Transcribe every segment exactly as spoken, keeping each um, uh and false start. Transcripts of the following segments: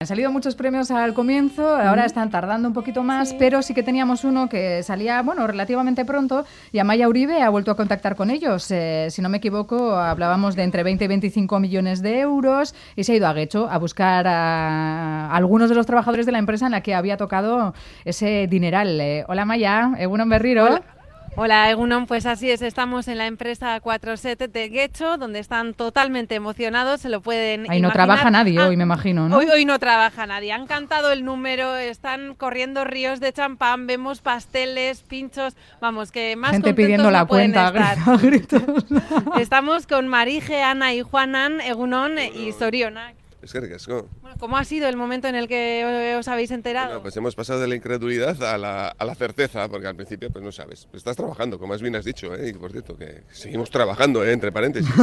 Han salido muchos premios al comienzo, ahora están tardando un poquito más, sí. Pero sí que teníamos uno que salía, bueno, relativamente pronto, y Amaia Uribe ha vuelto a contactar con ellos. Eh, si no me equivoco, hablábamos de entre veinte y veinticinco millones de euros, y se ha ido a Guecho a buscar a, a algunos de los trabajadores de la empresa en la que había tocado ese dineral. Eh, hola Amaia, Egunon Berriro. Hola. Hola Egunon, pues así es, estamos en la empresa cuatro set de Guecho, donde están totalmente emocionados, se lo pueden Ahí imaginar. no trabaja nadie ah, hoy, me imagino, ¿no? Hoy, hoy no trabaja nadie, han cantado el número, están corriendo ríos de champán, vemos pasteles, pinchos, vamos, que más gente contentos pidiendo no la pueden cuenta, estar. gritos. Estamos con Marije, Ana y Juanan, Egunon y Zorionak. Es que ricasco. Bueno, ¿cómo ha sido el momento en el que os habéis enterado? Bueno, pues hemos pasado de la incredulidad a la, a la certeza, porque al principio pues no sabes. Estás trabajando, como más bien has dicho, ¿eh? Y por cierto, que seguimos trabajando, ¿eh? Entre paréntesis.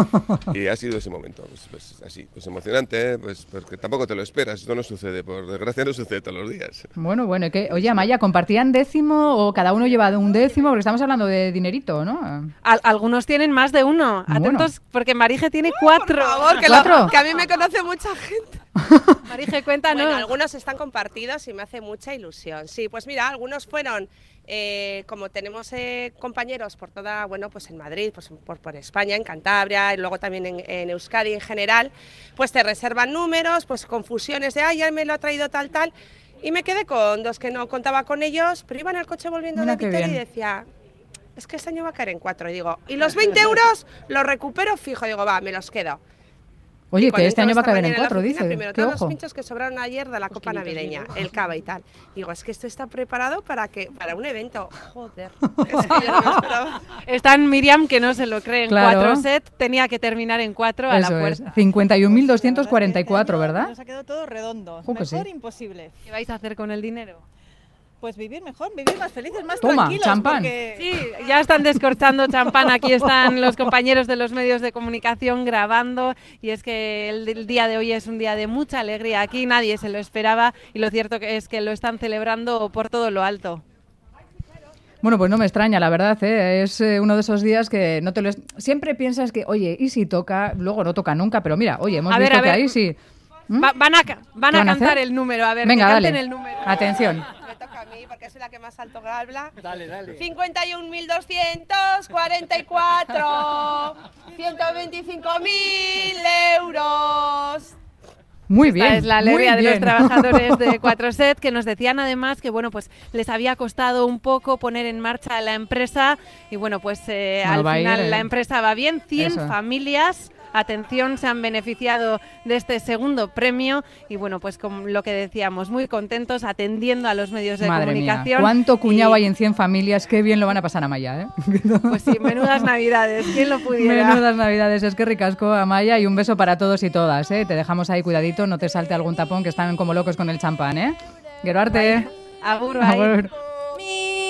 Y ha sido ese momento, pues, pues así, pues emocionante, ¿eh? Pues porque tampoco te lo esperas, esto no sucede, por desgracia no sucede todos los días. Bueno, bueno, ¿qué? Oye, Amaia, ¿compartían décimo o cada uno lleva un décimo? Porque estamos hablando de dinerito, ¿no? Al, algunos tienen más de uno, atentos, bueno. Porque Marije tiene cuatro. Por favor, que, ¿Cuatro? Lo, que a mí me conoce mucha gente. Marije, cuéntanos. Bueno, algunos están compartidos y me hace mucha ilusión. Sí, pues mira, algunos fueron, eh, como tenemos eh, compañeros por toda, bueno, pues en Madrid, pues por, por España, en Cantabria, y luego también en, en Euskadi en general, pues te reservan números, pues confusiones de, ay, ya me lo ha traído tal, tal, y me quedé con dos que no contaba con ellos, pero iba en el coche volviendo Mira de Vitoria y decía, es que este año va a caer en cuatro, y digo, y los veinte euros los recupero fijo, digo, va, me los quedo. Oye, que este año va a caer en cuatro, dice. Primero, todos ojo. los pinchos que sobraron ayer de la Copa Navideña, el cava y tal. Digo, es que esto está preparado para que para un evento. Joder. Es que yo no me esperaba. Están Miriam, que no se lo creen. Claro. Cuatro set, tenía que terminar en cuatro a Eso la puerta. Es. cincuenta y un mil doscientos cuarenta y cuatro, ¿verdad? Nos ha quedado todo redondo. Ojo, mejor sí. imposible. ¿Qué vais a hacer con el dinero? Pues vivir mejor, vivir más felices, más Toma, tranquilos. champán. Porque... Sí, ya están descorchando champán. Aquí están los compañeros de los medios de comunicación grabando. Y es que el, el día de hoy es un día de mucha alegría. Aquí nadie se lo esperaba y lo cierto es que lo están celebrando por todo lo alto. Bueno, pues no me extraña, la verdad, ¿eh? Es eh, uno de esos días que no te lo... Es... Siempre piensas que, oye, ¿y si toca? Luego no toca nunca, pero mira, oye, hemos a visto ver, que ver. ahí sí... ¿Mm? Va, van a, van a van a cantar hacer? el número, a ver, Venga, que canten dale. el número. Atención. Me toca a mí, porque soy la que más alto habla. Dale, dale. cincuenta y un mil doscientos cuarenta y cuatro, ciento veinticinco mil euros. Muy Esta bien, es la alegría muy de bien. los trabajadores de cuatro set, que nos decían además que bueno, pues les había costado un poco poner en marcha la empresa y bueno, pues eh, Bueno, al final ir, eh. la empresa va bien, cien Eso. familias, atención, se han beneficiado de este segundo premio y bueno, pues con lo que decíamos, muy contentos atendiendo a los medios de Madre comunicación. mía, cuánto cuñado y, hay en cien familias, qué bien lo van a pasar Amaia, ¿eh? Pues sí, menudas navidades, ¿quién lo pudiera? Menudas navidades, es que ricasco, Amaia, y un beso para todos y todas, ¿eh? Te dejamos ahí cuidadito, no te salte algún tapón, que están como locos con el champán, ¿eh? Gero arte. Agur, bai. Agur.